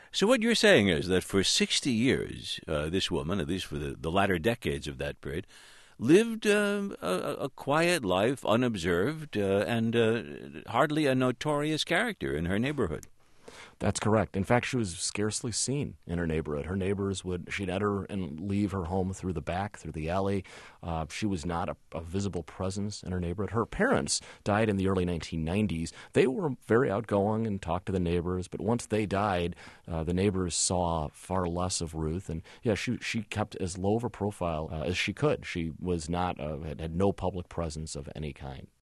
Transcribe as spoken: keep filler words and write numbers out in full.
So what you're saying is that for sixty years, uh, this woman, at least for the, the latter decades of that period, lived uh, a, a quiet life, unobserved, uh, and uh, hardly a notorious character in her neighborhood. That's correct. In fact, she was scarcely seen in her neighborhood. Her neighbors would, she'd enter and leave her home through the back, through the alley. Uh, she was not a, a visible presence in her neighborhood. Her parents died in the early nineteen nineties. They were very outgoing and talked to the neighbors, but once they died, uh, the neighbors saw far less of Ruth. And yeah, she she kept as low of a profile uh, as she could. She was not, uh, had, had no public presence of any kind.